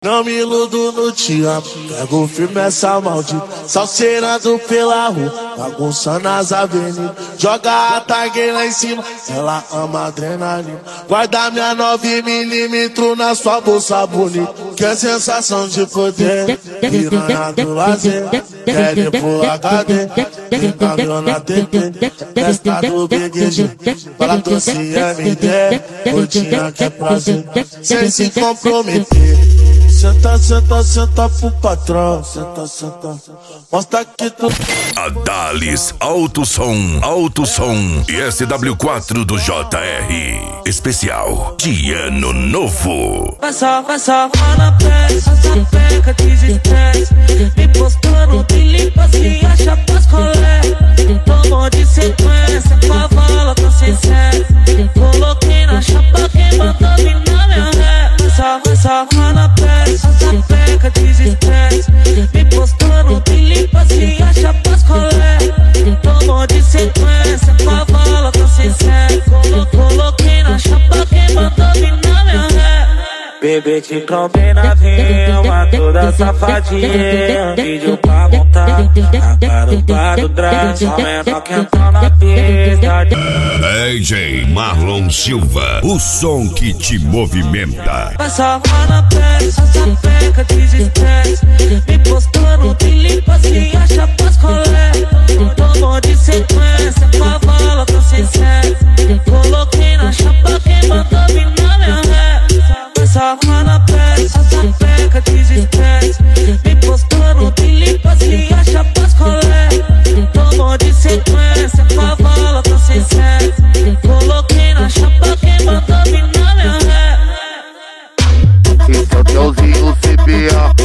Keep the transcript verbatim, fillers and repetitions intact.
Não me iludo no te amo, pego firme essa maldita, salseirando pela rua, bagunçando as avenidas, joga a tag lá em cima, ela ama adrenalina, guarda minha nove milímetros na sua bolsa bonita, que é sensação de poder, piranha do lazer, quer ir pro H D, encaminhou na T T, festa do Big G, fala doce M D, rotina que é prazer, sem se comprometer. Senta, senta, senta pro patrão, senta, senta, mostra que tu... Adalis Alto Som, Alto Som e S W quatro do J R. Especial de Ano Novo. Vai só, vai só, rola pé, só só peca, desestresse. Me postou no limpa assim, acha pras colé. Tomou de sequência, com a vala, tô sem sério. Coloquei na chapa, quem mandou vir na minha ré. Vai só, vai só, rola pé, só só peca, desestresse. Me postou no limpa assim, acha pras colé. Tomou de sequência, com a vala, tô sem sério. Coloquei na chapa, quem mandou vir na minha ré. Bebê te combina, filma toda safadinha. Vídeo pra montar a garupa do drag, só menor que entrou na pista. D J Marlon Silva, o som que te movimenta. Vai só rola pé, só só peca, desestresse. Me postou no limpa assim, acha pras colé. Tomou de sequência, com a vala, tô sem sério. Coloquei na chapa, quem mandou vir na minha ré. Só rola pé, só só peca, desestresse. Me postou no limpa assim, acha pras colé. Tomou de sequência, com a vala, tô sem sério. Coloquei na chapa, quem mandou vir na minha ré. Esse é o Telzinho C B A.